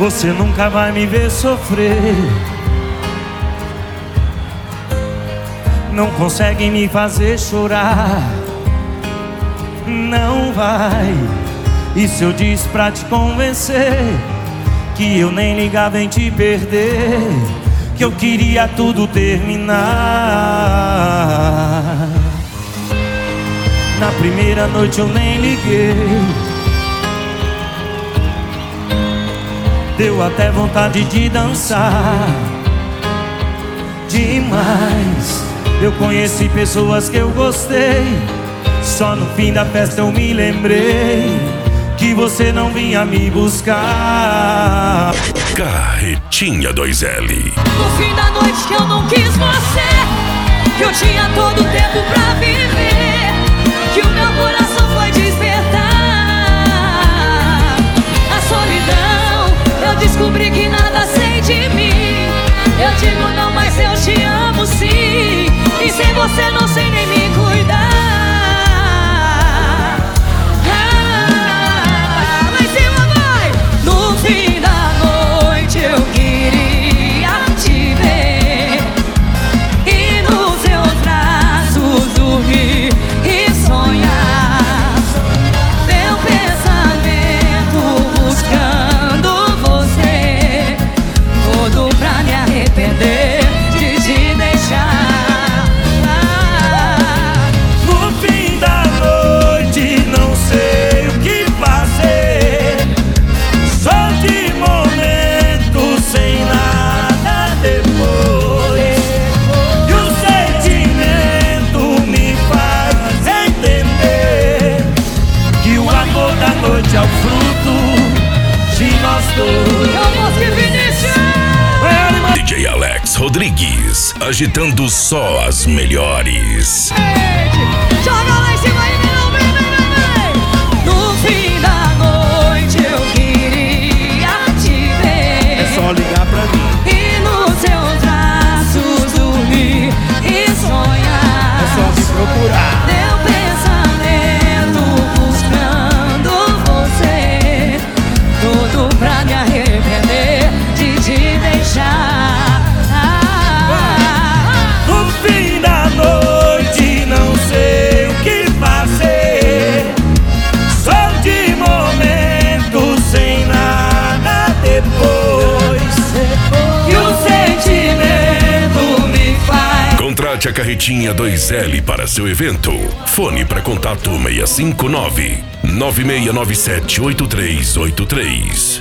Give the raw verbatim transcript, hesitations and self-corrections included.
Você nunca vai me ver sofrer. Não consegue me fazer chorar. Não vai. E se eu disse pra te convencer que eu nem ligava em te perder, que eu queria tudo terminar. Na primeira noite eu nem liguei. Deu até vontade de dançar demais. Eu conheci pessoas que eu gostei, só no fim da festa eu me lembrei que você não vinha me buscar. Carretinha dois L. No fim da noite que eu não quis você, que eu tinha todo o tempo pra viver, que o meu coração foi despertar. A solidão, eu descobri que nada sei de mim. Eu digo não, mas eu te amo sim. E sem você não sei nem me cuidar. É o fruto de nós dois. D J Alex Rodrigues, agitando só as melhores. Joga lá em cima e vem, vem, vem, vem. No fim da noite eu queria te ver. É só ligar pra mim e nos seus braços dormir e sonhar. É só me procurar. Meu pensamento buscando você, tudo pra me arrepender de te deixar. No fim da noite não sei o que fazer, só de momento sem nada depois. E o sentimento me faz. Contrate a Carretinha dois L para seu evento. Fone para contato seis cinco nove, nove seis nove sete, oito três oito três.